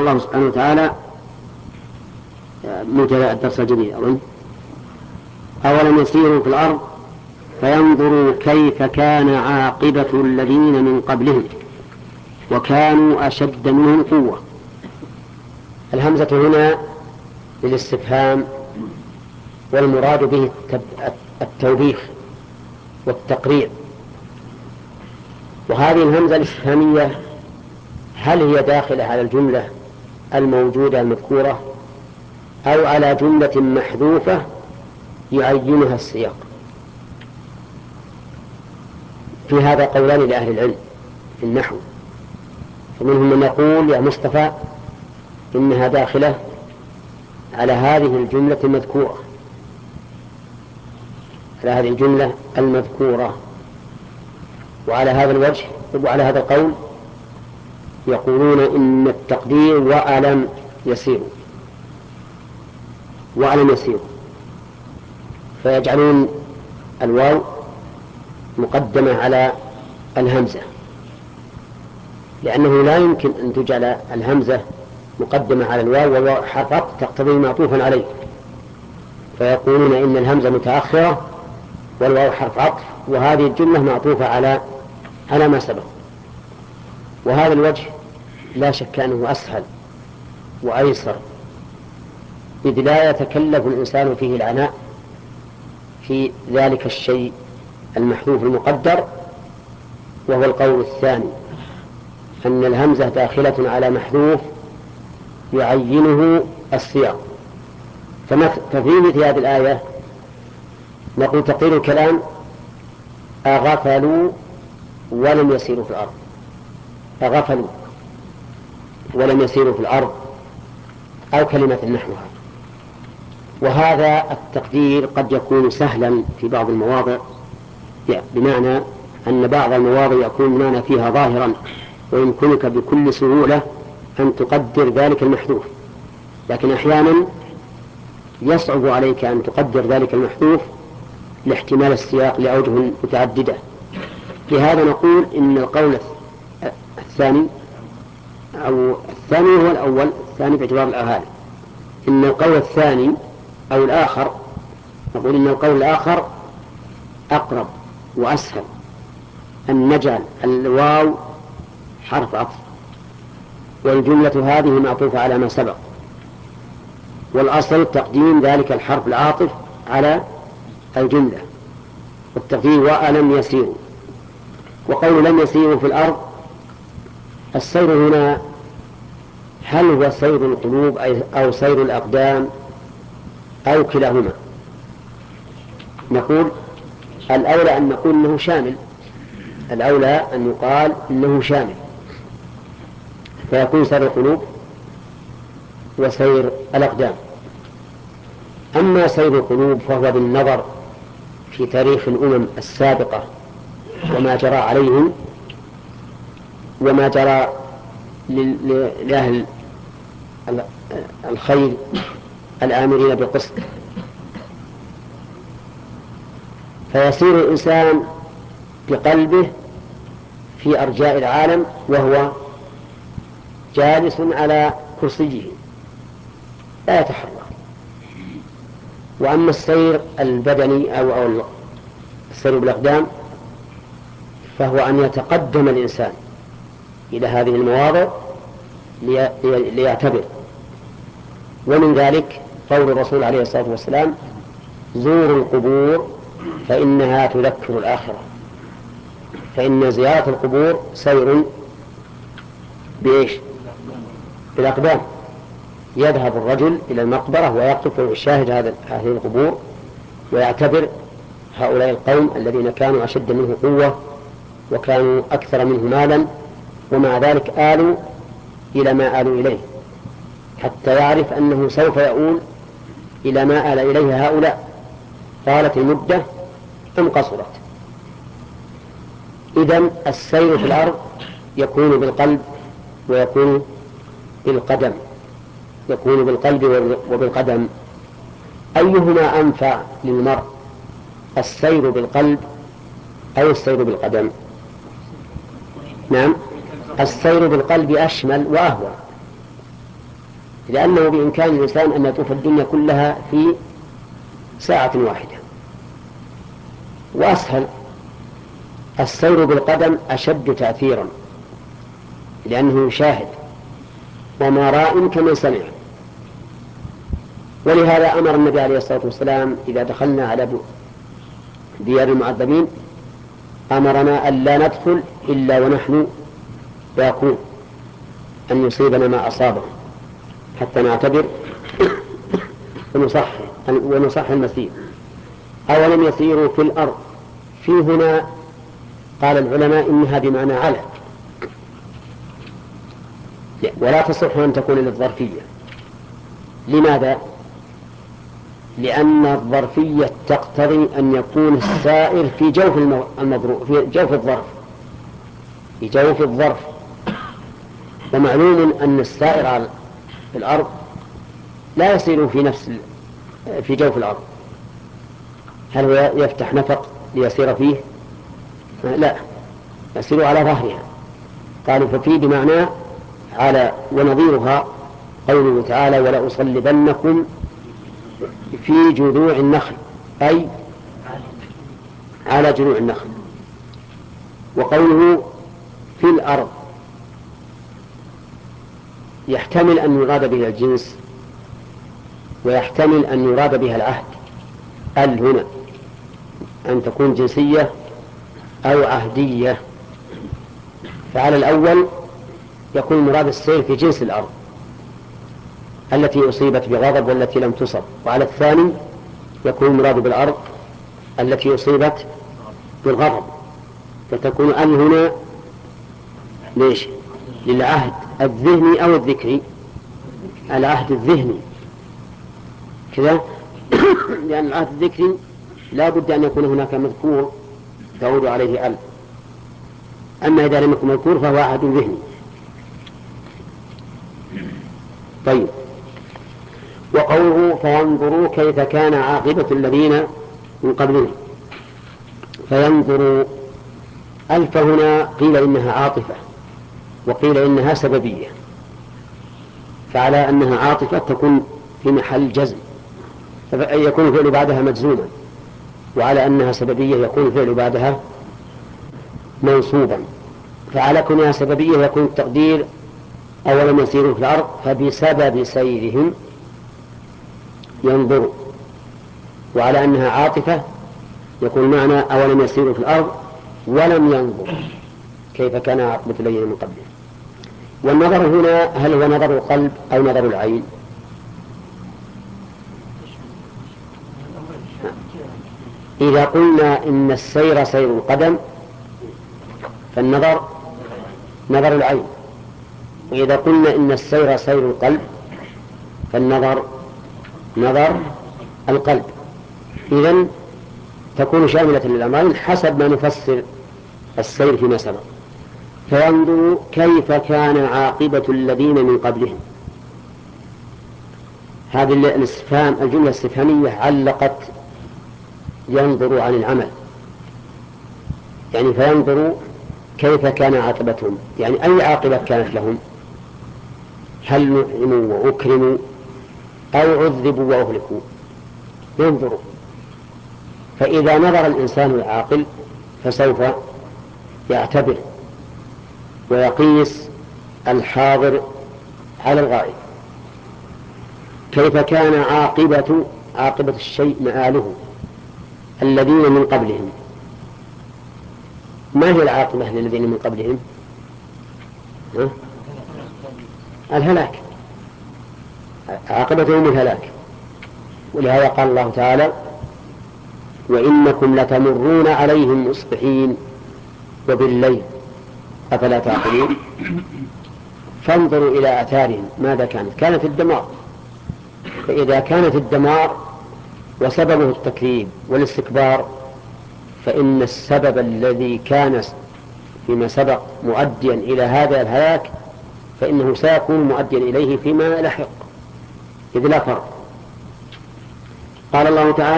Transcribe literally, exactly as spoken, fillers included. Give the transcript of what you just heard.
الله سبحانه وتعالى مبتدأ الدرس الجديد أظن: أولم يسيروا في الأرض فينظروا كيف كان عاقبة الذين من قبلهم وكانوا أشد منهم قوة. الهمزة هنا للاستفهام، والمراد به التوبيخ والتقرير. وهذه الهمزة الاستفهامية هل هي داخلة على الجملة الموجودة المذكورة أو على جملة محذوفة يعينها السياق؟ في هذا قولان لأهل العلم في النحو، فمنهم من يقول يا مصطفى إنها داخلة على هذه الجملة المذكورة، على هذه الجملة المذكورة. وعلى هذا الوجه وعلى هذا القول يقولون إن التقدير وألم يسير، وألم يسير، فيجعلون الواو مقدمة على الهمزة، لأنه لا يمكن أن تجعل الهمزة مقدمة على الواو والواو حرف عطف تقتضي معطوفا عليه، فيقولون إن الهمزة متأخرة والواو حرف عطف، وهذه الجملة معطوفة على على ما سبق. وهذا الوجه لا شك أنه أسهل وأيسر، إذ لا يتكلف الإنسان فيه العناء في ذلك الشيء المحذوف المقدر، وهو القول الثاني أن الهمزة داخلة على محذوف يعينه السياق. ففي مثل هذه الآية نقول تقدير الكلام: أغفلوا ولم يسيروا في الأرض. أغفلوا ولم يسيروا في الأرض، أو كلمة نحوها. وهذا التقدير قد يكون سهلا في بعض المواضع، بمعنى أن بعض المواضع يكون المعنى فيها ظاهرا ويمكنك بكل سهولة أن تقدر ذلك المحذوف، لكن أحيانا يصعب عليك أن تقدر ذلك المحذوف لاحتمال السياق لأوجه متعددة. لهذا نقول إن القول الثاني أو الثاني هو الأول، الثاني باعتبار الأهالي، إن القول الثاني أو الآخر، نقول إن القول الآخر أقرب وأسهل، أن نجعل الواو حرف عطف والجملة هذه معطوفة على ما سبق، والأصل تقديم ذلك الحرف العاطف على الجملة، والتقدير وألم يسيروا. وقول لم يسيروا في الأرض، السير هنا هل هو سير القلوب أو سير الأقدام أو كلاهما؟ نقول الأولى أن نقول إنه شامل، الأولى أن يقال إنه شامل، فيكون سير القلوب وسير الأقدام. أما سير القلوب فهو بالنظر في تاريخ الأمم السابقة وما جرى عليهم وما جرى لأهل الخير الآمرين بالقسط، فيسير الإنسان بقلبه في أرجاء العالم وهو جالس على كرسيه لا يتحرك. وأما السير البدني أو, أو السير بالأقدام فهو أن يتقدم الإنسان إلى هذه المواضع ليعتبر. ومن ذلك قول الرسول عليه الصلاة والسلام: زوروا القبور فإنها تذكر الآخرة. فإن زيارة القبور سير بإيش؟ بالأقدام. يذهب الرجل إلى المقبرة ويقف ويشاهد هذه القبور ويعتبر هؤلاء القوم الذين كانوا أشد منه قوة وكانوا أكثر منه مالا، ومع ذلك آلوا إلى ما آلوا إليه، حتى يعرف أنه سوف يؤول إلى ما آل إليه هؤلاء، طالت المدة أم قصرت. إذن السير في الأرض يكون بالقلب ويكون بالقدم، يكون بالقلب وبالقدم. أيهما أنفع للمرء، السير بالقلب أو السير بالقدم؟ نعم، السير بالقلب أشمل وأهون، لأنه بإمكان الإنسان أن يطوف الدنيا كلها في ساعة واحدة. وأسهل السير بالقدم أشد تأثيرا، لأنه يشاهد وما راء كمن سمع. ولهذا أمر النبي عليه الصلاة والسلام إذا دخلنا على ديار المعذبين أمرنا أن لا ندخل إلا ونحن باكون أن يصيبنا ما أصابه حتى نعتبر ونصح ونصح المسير. أولم يسيروا في الأرض، في هنا قال العلماء إنها بمعنى على، ولا تصح أن تكون للظرفية. لماذا؟ لأن الظرفية تقتضي أن يكون السائر في جوف المضروب، في جوف الظرف، في جوف الظرف. ومعلوم أن السائر في الأرض لا يسير في نفس في جوف الأرض. هل هو يفتح نفق ليسير فيه؟ لا، يسير على ظهرها. قالوا ففي بمعنى على. ونظيرها قوله تعالى ولأصلبنكم في جذوع النخل، أي على جذوع النخل. وقوله في الأرض يحتمل أن يراد بها الجنس، ويحتمل أن يراد بها العهد. ال هنا أن تكون جنسية أو عهدية. فعلى الأول يكون مراد السير في جنس الأرض التي أصيبت بغضب والتي لم تصب، وعلى الثاني يكون مراد بالأرض التي أصيبت بالغضب. فتكون ال هنا ليش؟ للعهد الذهني أو الذكري. العهد الذهني كذا لأن العهد الذكري لا بد أن يكون هناك مذكور تعود عليه ال. أما إذا لم يكن مذكور فهو عهد ذهني. طيب، وقوله فينظروا كيف كان عاقبة الذين من قبلهم. فينظروا ألف هنا قيل إنها عاطفة وقيل إنها سببية. فعلى أنها عاطفة تكون في محل جزم يكون الفعل بعدها مجزوما، وعلى أنها سببية يكون الفعل بعدها منصوبا. فعلى كونها سببية يكون التقدير أولم يسيروا في الأرض فبسبب سيرهم ينظروا. وعلى أنها عاطفة يكون معنى أولم يسيروا في الأرض ولم ينظروا كيف كان عاقبة الذين من قبلهم. والنظر هنا هل هو نظر القلب أو نظر العين؟ إذا قلنا إن السير سير القدم فالنظر نظر العين، وإذا قلنا إن السير سير القلب فالنظر نظر القلب. إذن تكون شاملة للأمرين حسب ما نفسر السير فيما سبق. فينظروا كيف كان عاقبة الذين من قبلهم. هذه الاستفهام الجملة الاستفهامية علقت ينظروا عن العمل، يعني فينظروا كيف كان عاقبتهم، يعني أي عاقبة كانت لهم، هل نعموا وأكرموا أو عذبوا وأهلكوا. ينظروا. فإذا نظر الإنسان العاقل فسوف يعتبر ويقيس الحاضر على الغائب. كيف كان عاقبة عاقبة الشيء مآله الذين من قبلهم. ما هي العاقبة للذين من قبلهم؟ ها؟ الهلاك، عاقبتهم الهلاك. ولهذا قال الله تعالى وإنكم لتمرون عليهم مصبحين وبالليل أفلا تعقلون. فانظروا إلى آثارهم ماذا كانت. كانت الدمار. فإذا كانت الدمار وسببه التكذيب والاستكبار فإن السبب الذي كان فيما سبق مؤديا إلى هذا الهلاك فإنه سيكون مؤديا إليه فيما لحق، إذ لا فرق. قال الله تعالى